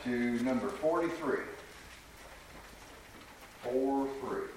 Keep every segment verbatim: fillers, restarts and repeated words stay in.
to number forty-three. Four, three.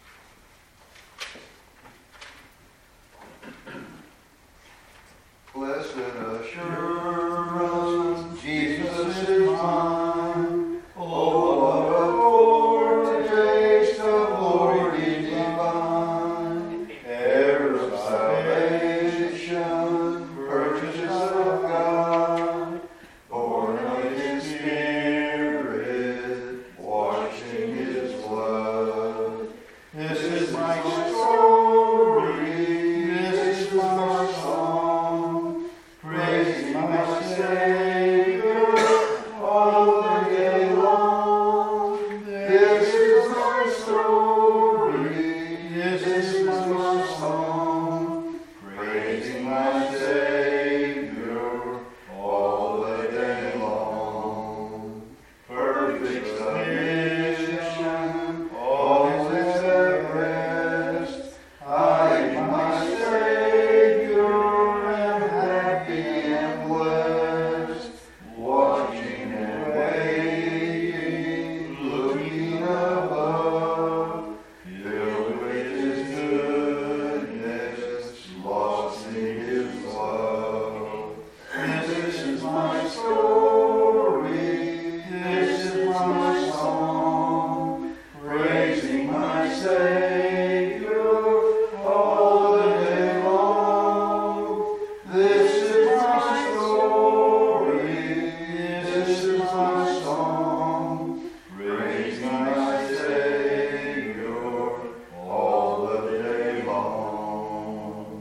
Blessed assurance, Jesus is mine. Oh, what a foretaste of glory divine, heir of salvation, purchase of God, born of His Spirit, washed in His blood. This is my story, this is my song, praising my Savior all the day long. This is my story, this is my song, praising my Savior all the day long. Perfect submission, all is at rest. I in my Savior am happy and blessed, watching and waiting, looking above, filled with His goodness, lost in His love. This is my story, this is my song, praising my Savior all the day long. This is my story, this is my song, praising my Savior all the day long.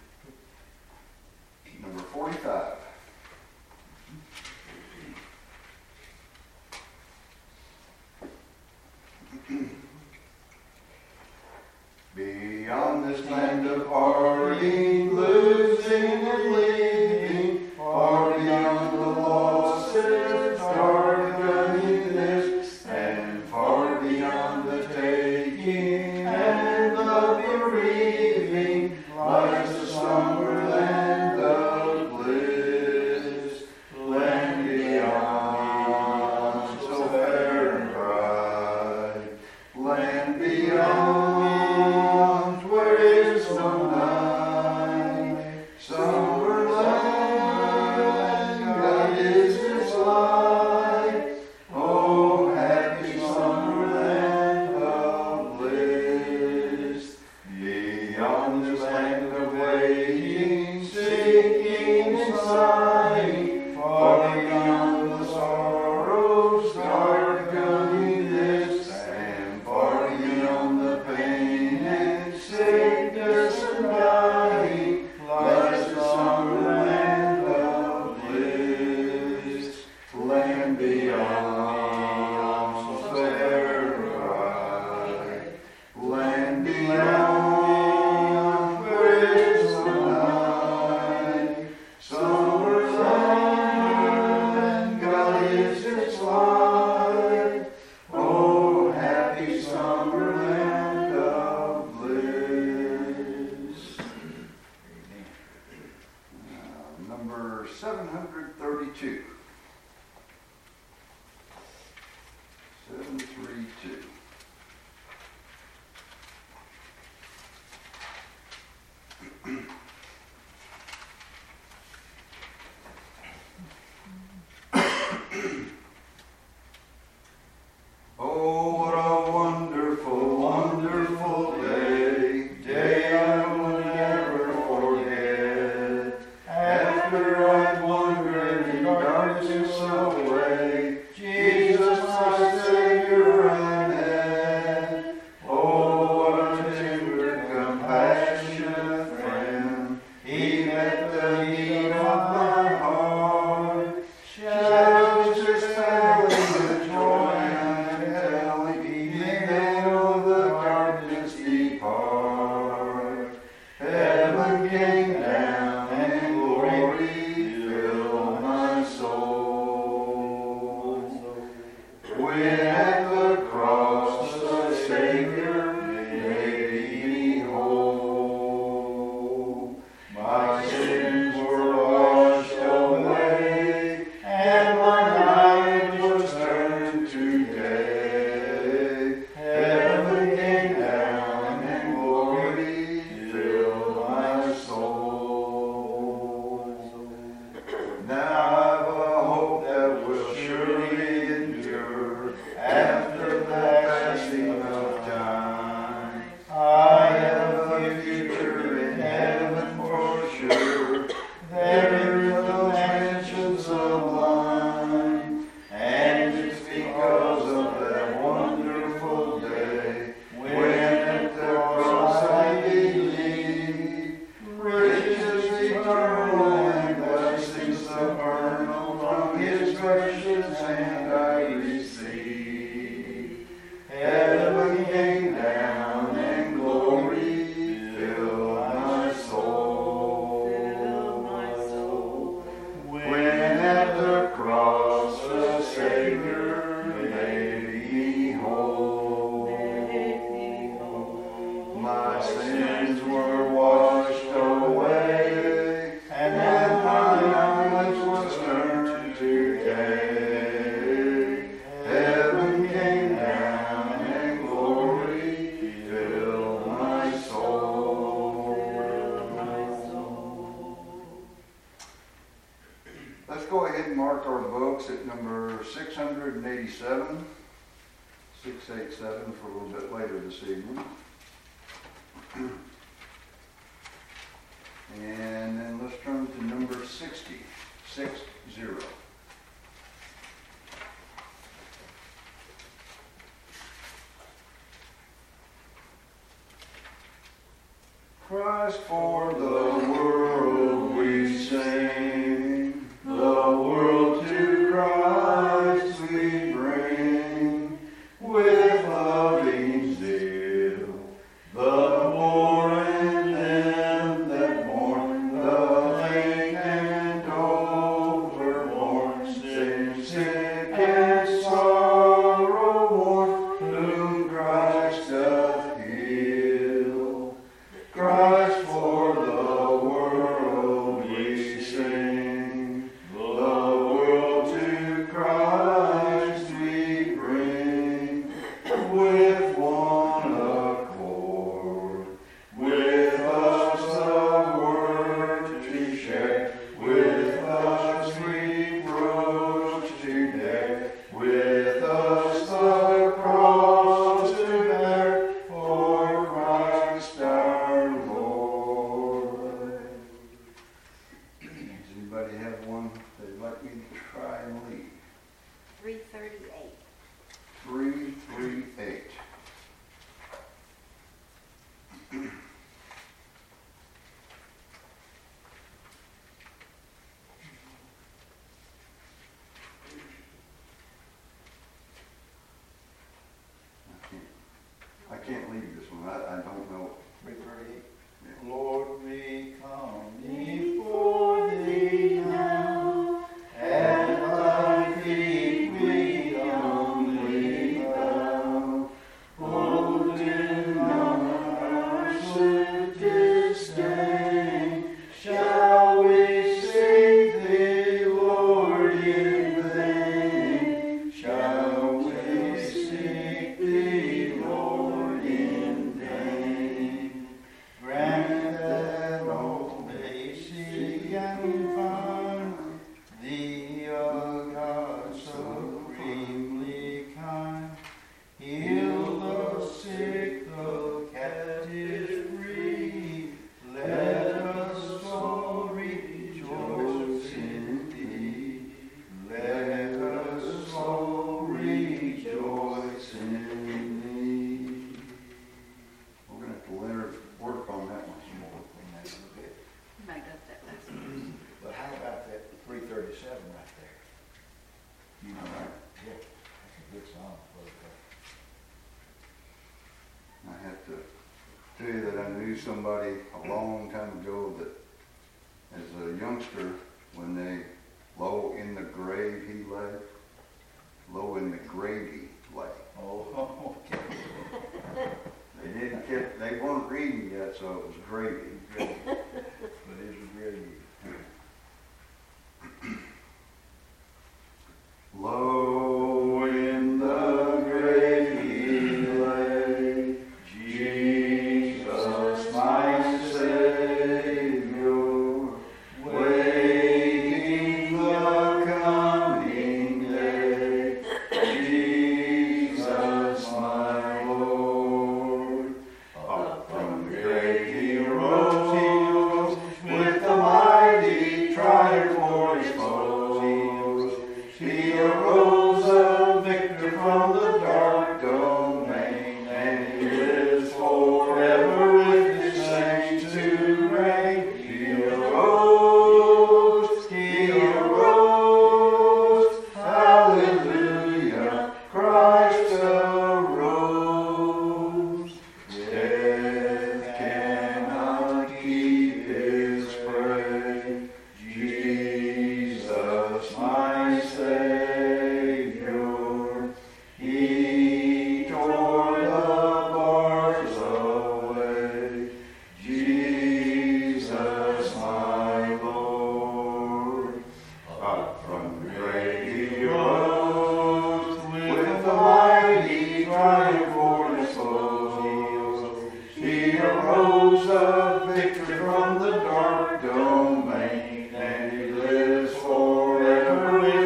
Number forty-five. Beyond this land of parting, losing and leaving, far beyond the losses, dark uneasiness, and far beyond the taking and the bereaving, lies the somber land of bliss, land beyond, so fair and bright, land beyond, where is no night, somber land, God is its light. Oh, happy summer land of bliss, beyond this land of waiting, seeking and sighing, far beyond the sorrows, dark uneasiness, and far beyond the pain and sickness and dying, lies the summer land of bliss, land beyond, so fair and bright, land beyond, where is no night, summer land, God is its light. Oh, happy summer land of bliss. Uh, number seven hundred thirty-two. seven three two. Oh, what a wonderful, wonderful day, day I will never forget. After I've wandered in darkness away, Jesus, my Savior, I met. Oh, what a tender, compassionate friend. mark our books at number six hundred eighty-seven, six eighty-seven for a little bit later this evening. And then let's turn to number sixty, six zero. Christ for the world we sing, the world to Christ we bring, with loving zeal, the poor and them that mourn, the faint and overborne, sin, sick and sorrow worn, whom Christ doth heal. Christ for the world we sing, the world to Christ we bring, with one accord, with us the word to share, with us reproach to dare, with us the cross to bear, for Christ our Lord. Does anybody have one they'd like me to try and lead? three thirty-eight. Three, three, eight. I can't, I can't lead this one. I, I don't know. three thirty-eight. Yeah. Lord, we come before thee now, at thy feet we humbly bow. Oh, do not our sweet disdain. Shall we seek thee, Lord, in vain? Shall we seek thee, Lord, in vain? Grant that all may see and find thee, O God, supremely kind. Heal the sick, the captives free. Let us all rejoice in thee. Let us all rejoice in thee. We're going to have to learn, work on that one some more. I got that last one. But how about that three thirty-seven right there? You know, All right. yeah, that's a good song. I have to tell you that I knew somebody a long time ago that, as a youngster, when they, low in the grave he lay, low in the gravy lay. Oh, okay. They didn't get, they weren't reading yet, so it was gravy. But it's really Low in the grave he lay, Jesus my Savior, waiting the coming day. Jesus my Lord, up from the grave he rose, he rose, with the mighty triumph for his foes. He arose a victor from the dark domain, and he lives forever with his saints to reign. He arose, he arose, hallelujah, Christ arose. Death cannot keep his prey. Jesus, my Savior, he tore the bars away. Jesus, my Lord, up from the grave he rose, with the mighty triumph for his foes. He arose a victor from the dark domain, and he lives forever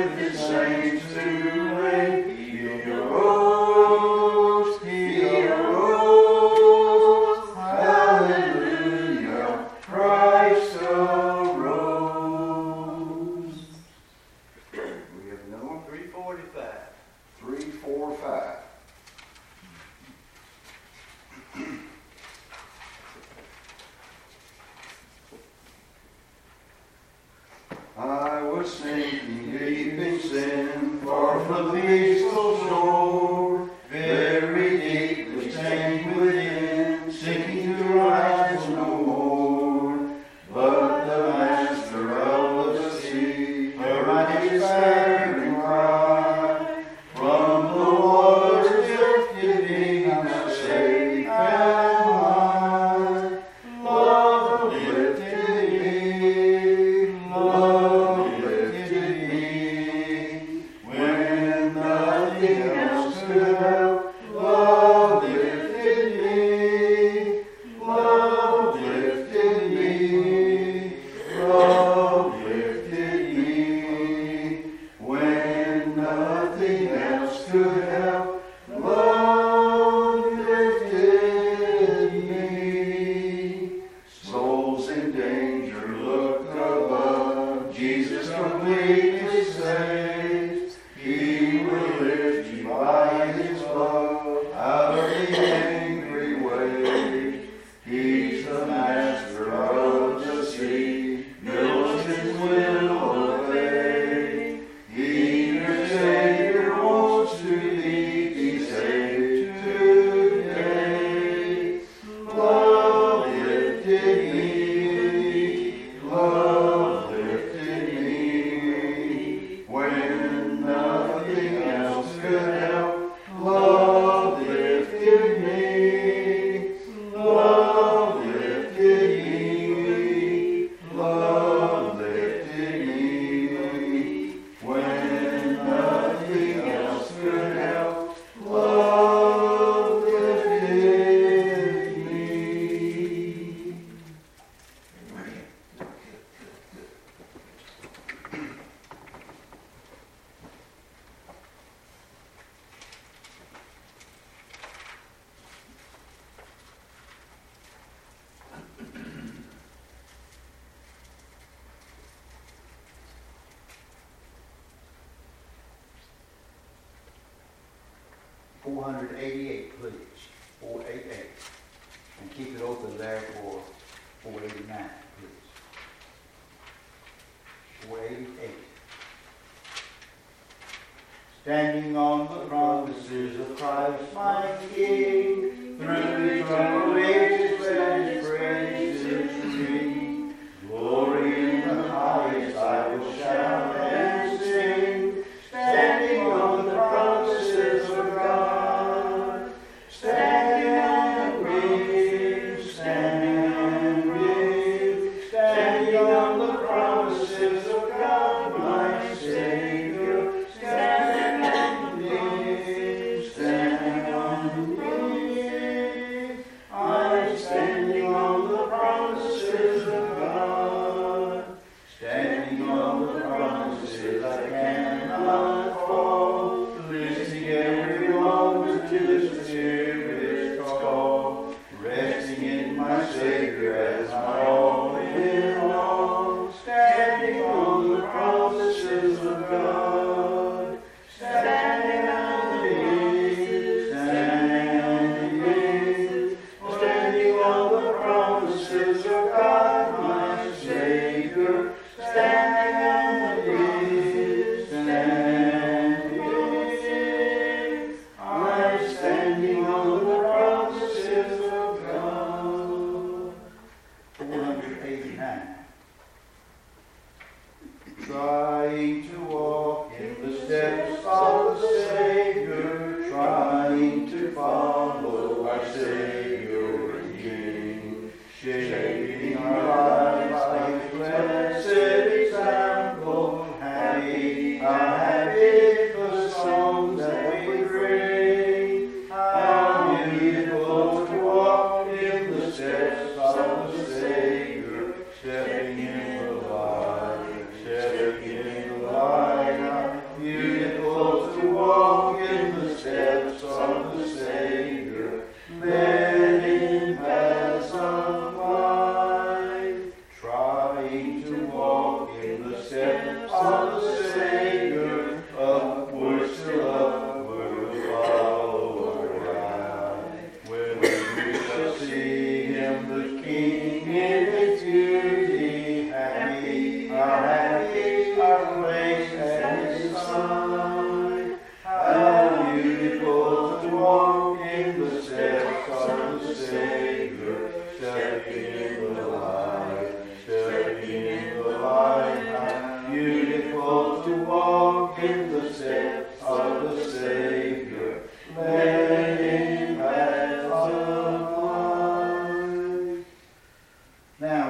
I was sinking deep in sin, far from the peaceful shore, very deeply stained within, sinking to rise no more. But the Master of the sea heard his despairing cry, from the waters lifted me, now safe am I. Love lifted me, love lifted me, when nothing else could help. Love lifted me, love lifted me, love lifted me, when nothing else could help. Love lifted me. Souls in danger look above, Jesus completely saves. He will lift you by his love out of the angry waves. He's the Master of the sea, millions will obey. He, your Savior, wants to lead thee safe today. Love lifted me, love lifted me, when nothing else could help. Love lifted me, love lifted me, love lifted me, when nothing else could help. Love lifted me. four hundred eighty-eight, please. four eighty-eight. And keep it open there for four eighty-nine, please. four eighty-eight. Standing on the promises of Christ my King, through eternal ages let his praises ring. Glory in the highest I will shout and sing, standing on the promises of God. Standing and ring, standing and ring, standing on the promises of God, my Savior. Standing and ring, standing on the ring, I'm standing on the promises of God. Standing on the promises I cannot fall, listening every moment to the Spirit's call, resting in my Savior as my all in all. Standing on the promises of God. Standing on the ring, standing on the ring, standing on the promises of God, my Savior. Standing on the ring, standing on the ring, I'm standing on the promises of God. four hundred eighty-nine. Trying to walk in the steps of the Savior, trying to follow our Savior and King, shaping our lives by his blessed example. Happy, how happy the songs that we bring, how beautiful to walk in the steps of the Savior, stepping in the light, stepping in the light. How beautiful to walk in the steps of the Savior, led in paths of light.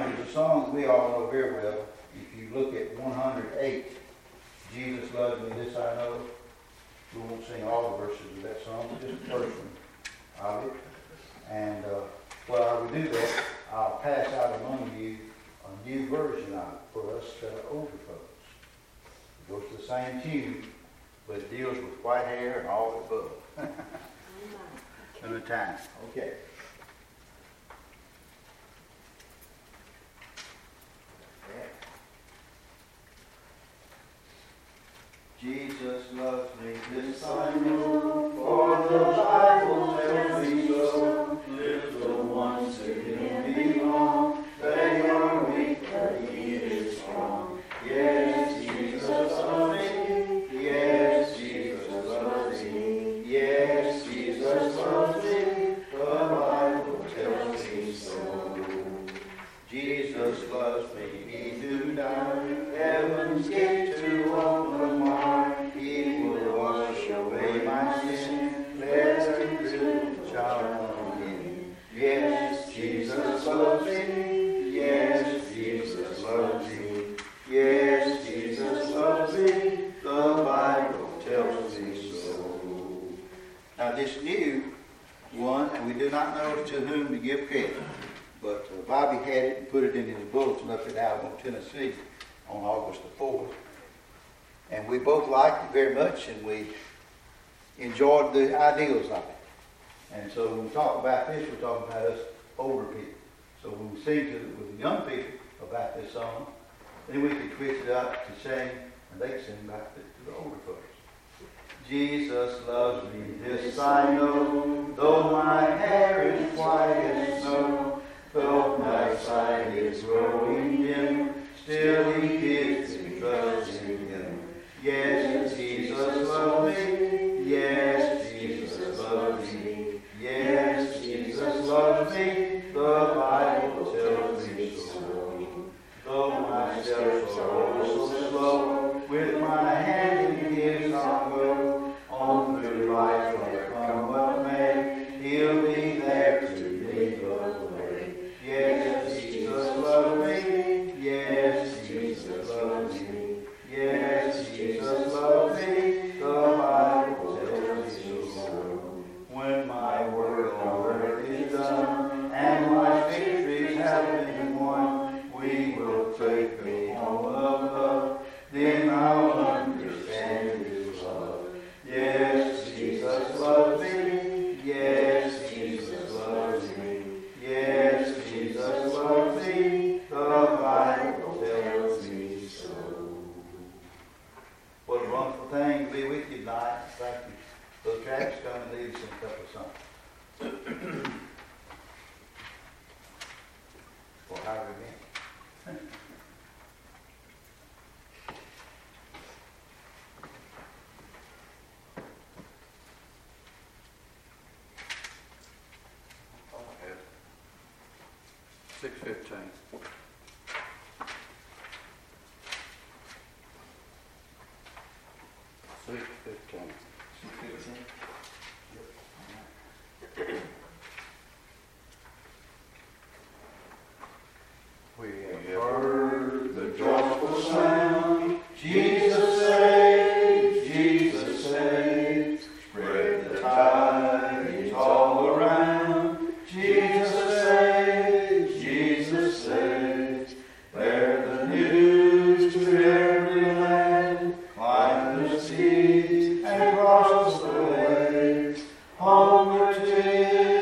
there's a song that we all know very well. If you look at one hundred eight, Jesus loves me, this I know. We won't sing all the verses of that song, just the first one of it. And uh, while I would do that, I'll pass out among you a new version of it for us that are older folks. It goes to the same tune, but it deals with white hair and all the above. Another time. Okay. Jesus loves me, this I know, for the Bible tells me so. Little ones to him belong, they are weak, but he is strong. Yes, Jesus loves me, yes, Jesus loves me, yes, Jesus loves me, the Bible tells me so. Jesus loves me, he do not heaven's gate to open wide. He will wash away my sin, let every little child come in. Yes, Jesus loves me, yes, Jesus loves me, yes, Jesus loves me, the Bible tells me so. Now this new one, and we do not know to whom to give credit, but uh, Bobby had it and put it in his bulletin up in Alabama, Tennessee on August the fourth. And we both liked it very much, and we enjoyed the ideals of it. And so when we talk about this, we're talking about us older people. So when we sing to the, with the young people about this song, then we can twist it up to sing, and they can sing about it to the older folks. Jesus loves me, this I know, though my hair is white as snow, though my sight is growing dim, still he gives me trust in him. Yes, Jesus loves me, yes, Jesus loves me, yes, Jesus loves me, the Bible tells me so. Though my steps are oh so slow, with my hand in his I'll go, on through life let come what may, he'll be there to lead the way. Yes, Jesus loves me, yes, Jesus loves me, yes, Jesus loves me, the Bible tells me so. When my work on earth is done, and my victories have been won, we will take me home of love, then I'll understand his love. Yes, Jesus loves me, yes, Jesus loves me, yes, Jesus loves me, the Bible tells me so. What a wonderful thing to be with you tonight. Thank you. Brother Travis, come and lead us in a couple of songs. Or however many. Six fifteen. Six fifteen. We have heard the joyful sound. Jesus saves, Jesus saves. Spread the tidings all around. Jesus saves, Jesus saves. Bear the news to every land. Climb the seas and cross the waves. Homeward 'tis.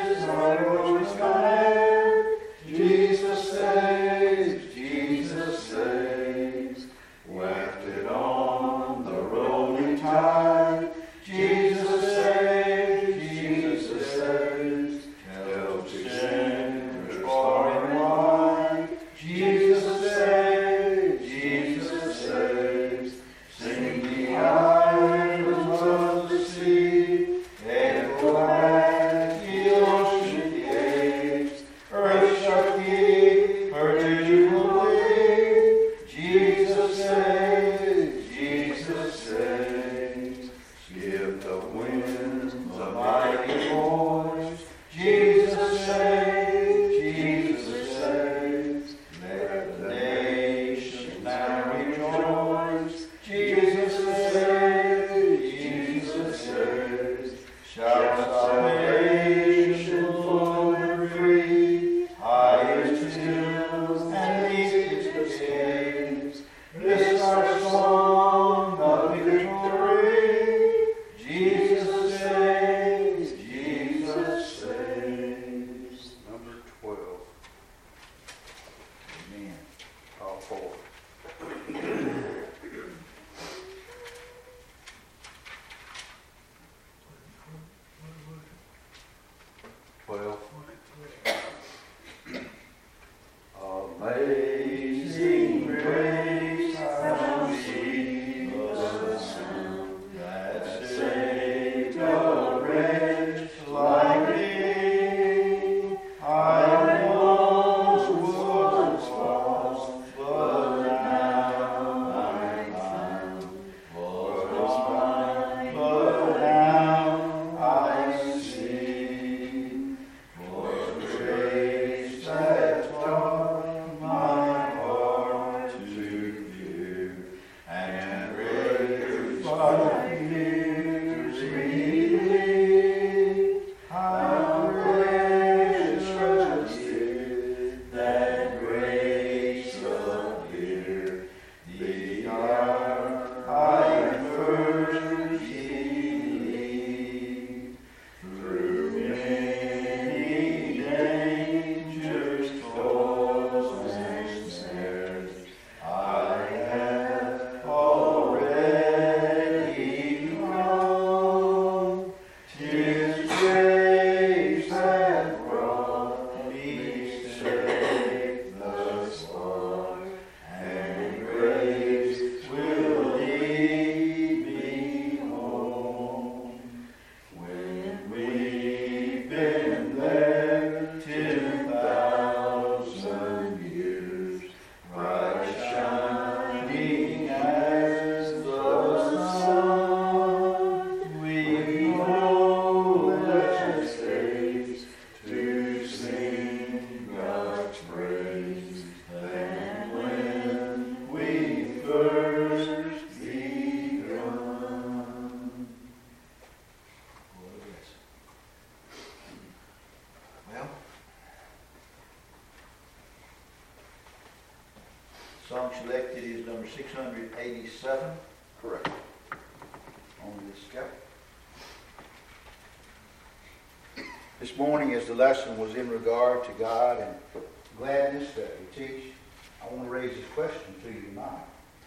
call forward. Twelve. Amazing grace, how sweet the sound that saved a wretch like me. I once was lost, but now I'm found. Was blind, but now I see. Was grace that taught my heart to fear, and grace what years relieved. How precious did that grace appear, the hour I first believed. Through many dangers, toils, and snares, I have already come. 'Tis grace that brought me safe thus far, and grace will lead me home. When we've been there ten thousand years, bright shining as the sun, we know that's safe to sing God's praise than when we first begun. Well, song selected is number six hundred eighty-seven. Correct. On this scout. This morning, as the lesson was in regard to God and gladness that we teach, I want to raise this question to you tonight.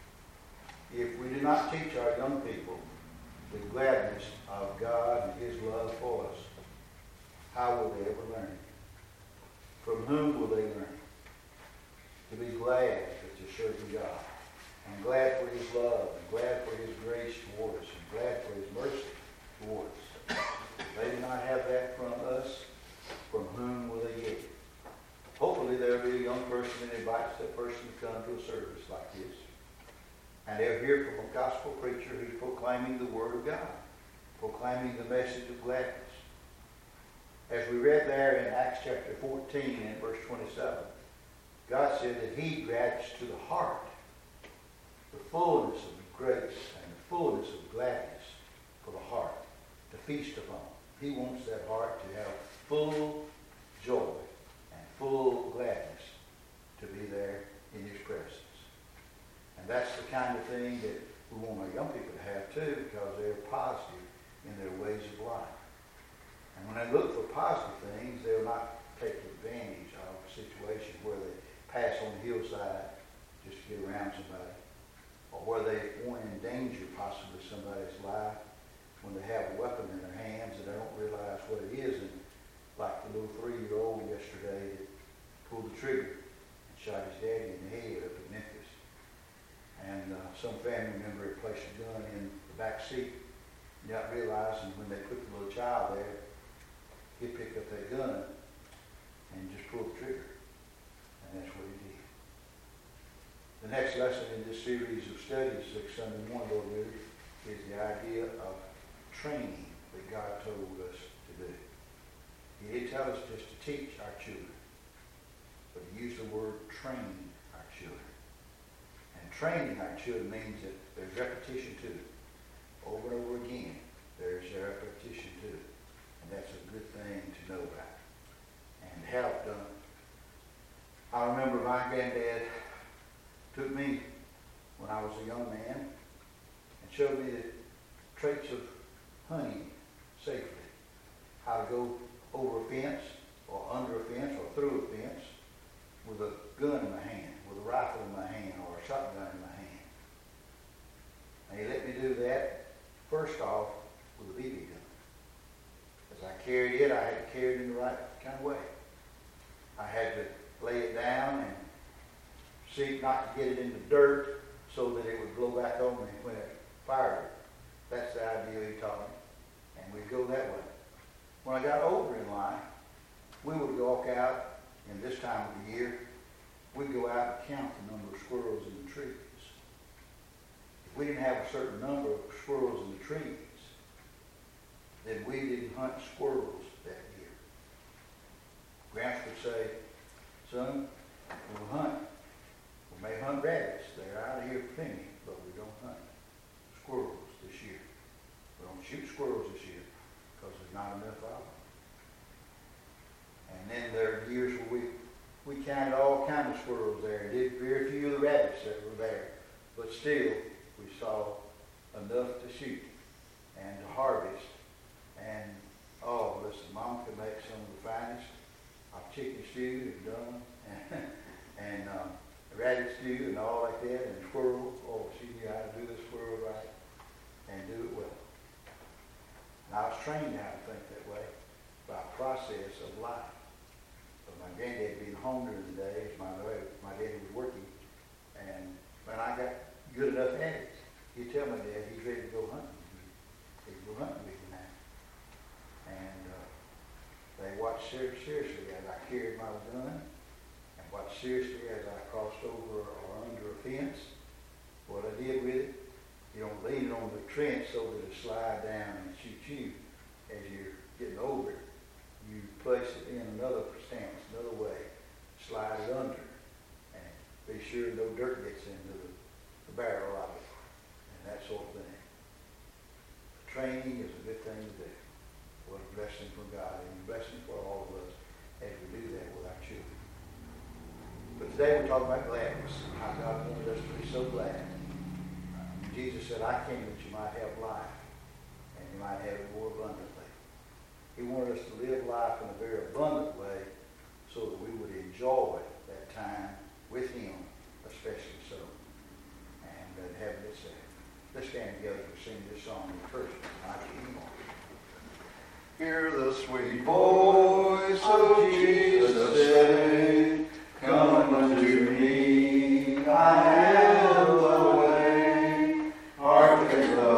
If we do not teach our young people the gladness of God and His love for us, how will they ever learn it? From whom will they learn it? To be glad that they're serving God, and glad for His love, and glad for His grace toward us, and glad for His mercy toward us. If they do not have that from us, from whom will they get it? Hopefully there will be a young person that invites that person to come to a service like this. And they'll hear from a gospel preacher who's proclaiming the Word of God, proclaiming the message of gladness. As we read there in Acts chapter fourteen and verse twenty-seven, God said that He grants to the heart the fullness of grace and the fullness of gladness for the heart to feast upon. He wants that heart to have full joy and full gladness to be there in His presence. And that's the kind of thing that we want our young people to have too, because they're positive in their ways of life. And when they look for positive things, they'll not take advantage of a situation where they pass on the hillside just to get around somebody, or where they want to endanger possibly somebody's life when they have a weapon in their hands and they don't realize what it is. And like the little three-year-old yesterday that pulled the trigger and shot his daddy in the head up in Memphis. And uh, some family member had placed a gun in the back seat, not realizing when they put the little child there, he picked up that gun and just pulled the trigger. And that's what he did. The next lesson in this series of studies, six Sunday morning, Lord willing, is the idea of training that God told us to do. He didn't tell us just to teach our children, but He used the word train our children. And training our children means that there's repetition to it. Over and over again, there's a repetition to it. And that's a good thing to know about and have done. I remember my granddad took me when I was a young man and showed me the traits of hunting safely. How to go over a fence or under a fence or through a fence with a gun in my hand, with a rifle in my hand. see, not to get it in the dirt so that it would blow back on me when it fired it. That's the idea he taught me. And we'd go that way. When I got older in life, we would walk out, in this time of the year, we'd go out and count the number of squirrels in the trees. If we didn't have a certain number of squirrels in the trees, then we didn't hunt squirrels that year. Gramps would say, son, we'll hunt. We may hunt rabbits. They're out of here plenty, but we don't hunt squirrels this year. We don't shoot squirrels this year because there's not enough of them. And then there are years where we, we counted all kinds of squirrels there and did very few of the rabbits that were there. But still, we saw enough to shoot and to harvest. And, oh, listen, Mom could make some of the finest of chicken stew and done, and, and um, rabbit stew and all like that, and squirrel. Oh, she knew how to do the squirrel right and do it well. And I was trained how to think that way by a process of life. But my granddad being home during the day, my, my daddy was working, and when I got good enough at it, he'd tell my dad he's ready to go hunting. He'd go hunting with me now. And uh, they watched ser- seriously as I carried my gun, and watched seriously as I crossed over or under a fence. What I did with it, you don't lean it on the trench so that it slide down and shoot you as you're getting over it. You place it in another stance, another way, slide it under, and be sure no dirt gets into the, the barrel of it, and that sort of thing. Training is a good thing to do. What a blessing from God, and a blessing for all of us as we do that with our children. But today we're talking about gladness, how God wanted us to be so glad. Um, Jesus said, I came that you might have life, and you might have it more abundantly. He wanted us to live life in a very abundant way so that we would enjoy that time with Him, especially so, and uh, have it said. Let's stand together and sing this song in first. I keep on. Hear the sweet voice of Jesus say, come unto me, I am the way. Hearken the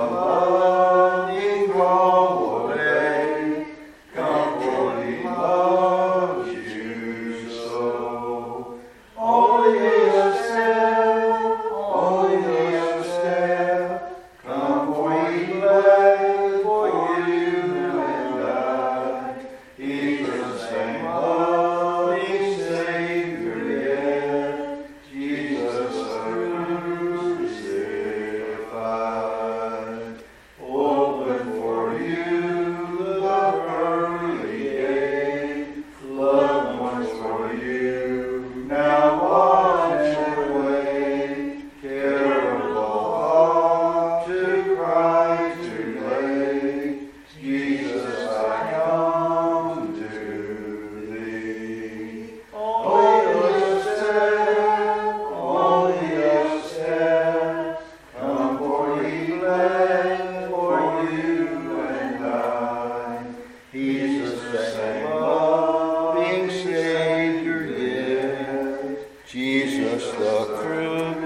loving call obey. Come, for He loves you so. Only a step, only a step. Come, for He bled for you and I. He's the same loving Savior yet. Jesus the crucified. Open for you the pearly gate. Loved ones for you. Now watch and wait. Terrible thought to cry too late. Jesus, I come to thee. Only a step, only a step. Come, for He bled for you and I. He's the same loving Savior yet. Jesus the crucified.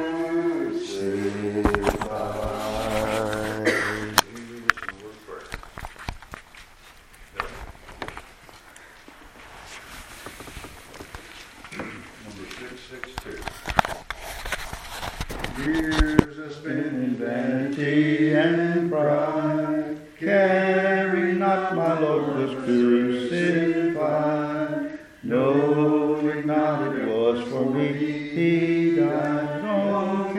Number six six two. Years are spent in vanity and pride, carry not my Lord was crucified. Knowing not it was for me He died on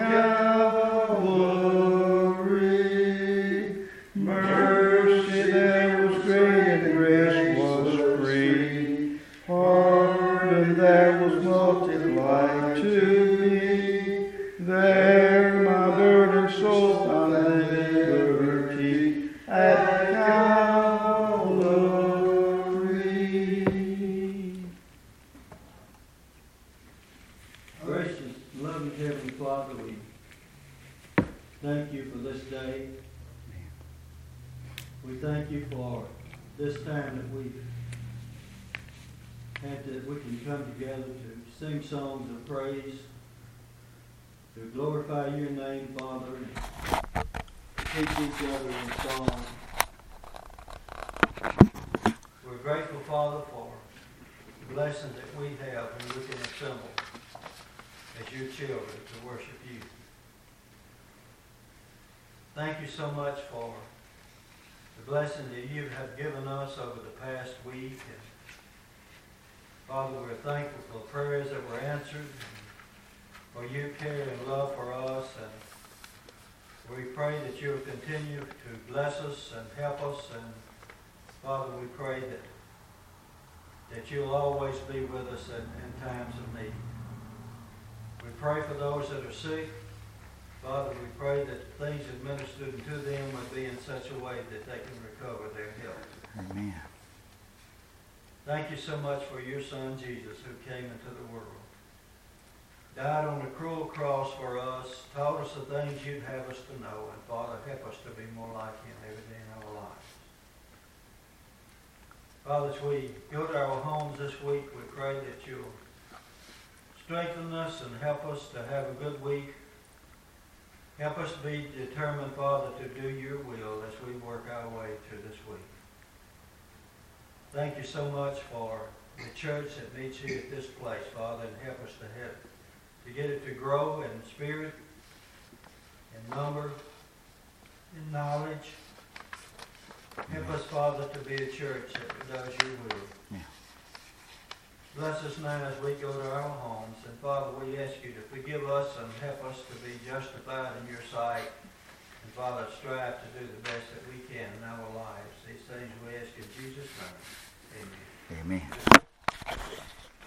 Calvary. Mercy there was great and grace was free. Pardon there was multiplied to me. There my burdened soul found liberty at Calvary. Gracious, loving Heavenly Father, we thank you for this day. We thank you for this time that we've had, that we can come together to sing songs of praise to glorify your name, Father, and teach each other in song. We're grateful, Father, for the blessing that we have when we can assemble as your children to worship you. Thank you so much for the blessing that you have given us over the past week. And Father, we're thankful for the prayers that were answered, and for your care and love for us. And we pray that you'll continue to bless us and help us. And Father, we pray that, that you'll always be with us in, in times of need. We pray for those that are sick. Father, we pray that things administered to them would be in such a way that they can recover their health. Amen. Thank you so much for your Son, Jesus, who came into the world, died on the cruel cross for us, taught us the things you'd have us to know, and Father, help us to be more like him every day in our lives. Father, as we go to our homes this week, we pray that you'll strengthen us and help us to have a good week. Help us be determined, Father, to do your will as we work our way through this week. Thank you so much for the church that meets here at this place, Father, and help us to help to get it to grow in spirit, in number, in knowledge. Help us, Father, to be a church that does your will. Yeah. Bless us now as we go to our homes. And Father, we ask you to forgive us and help us to be justified in your sight. And Father, strive to do the best that we can in our lives. These things we ask in Jesus' name. Amen. Amen.